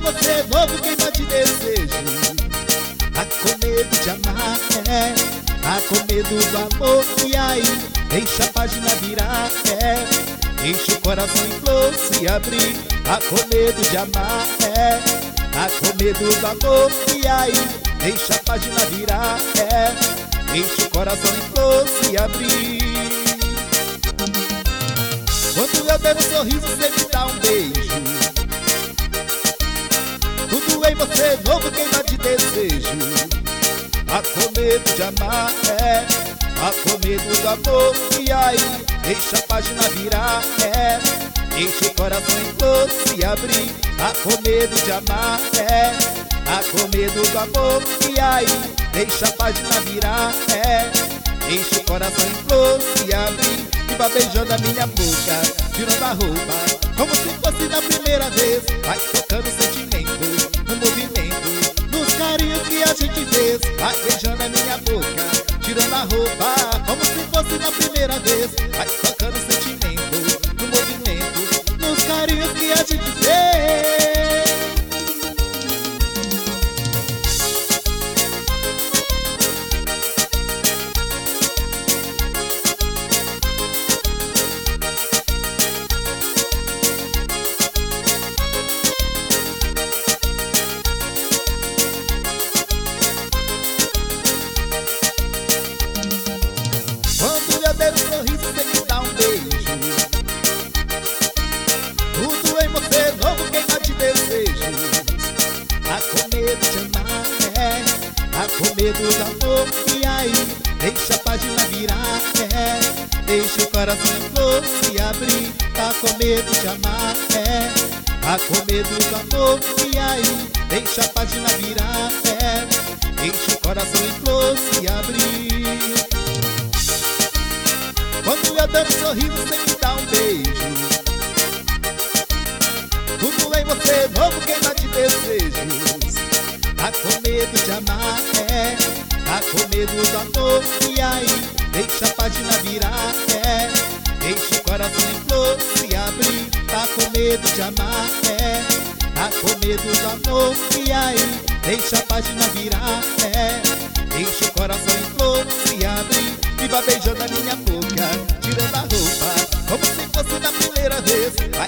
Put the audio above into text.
você novo, queima de desejo. Tá com medo de amar, tá com medo do amor. E aí, deixa a página virar, deixa o coração em flor se abrir. Tá com medo de amar, tá com medo do amor. E aí, deixa a página virar, deixa o coração em flor se abrir. Quando eu der um sorriso, você me dá um beijo. Tudo em você novo, queima de desejo. Tá com medo de amar, tá com medo do amor. E aí, deixa a página virar, deixa o coração em flor se abrir. Tá com medo de amar, tá com medo do amor. E aí, deixa a página virar, deixa o coração em flor se abrir. E vai beijando a minha boca, tirando a roupa, como se fosse na primeira vez. Vai tocando o sentimento, no movimento, nos carinhos que a gente fez. Vai beijando a minha boca, tirando a roupa, como se fosse na primeira vez. Vai tocando o sentimento, no movimento, nos carinhos que a gente fez. Quando eu der um sorriso, você me dá um beijo. Tudo em você novo, queima de desejos. Tá com medo de amar, tá com medo do amor. E aí, deixa a página virar, deixa o coração em flor se abrir. Tá com medo de amar, tá com medo do amor. E aí, deixa a página virar, deixa o coração em flor se abrir. Quando eu der um sorriso, você me dá um beijo. Tudo em você novo, queima de desejos. Tá com medo de amar, tá com medo do amor. E aí, deixa a página virar, deixa o coração em flor se abrir. Tá com medo de amar, tá com medo do amor. E aí, deixa a página virar, deixa o coração em flor se abrir. E vai beijando a minha boca, tirando a roupa, como se fosse na primeira vez. Vai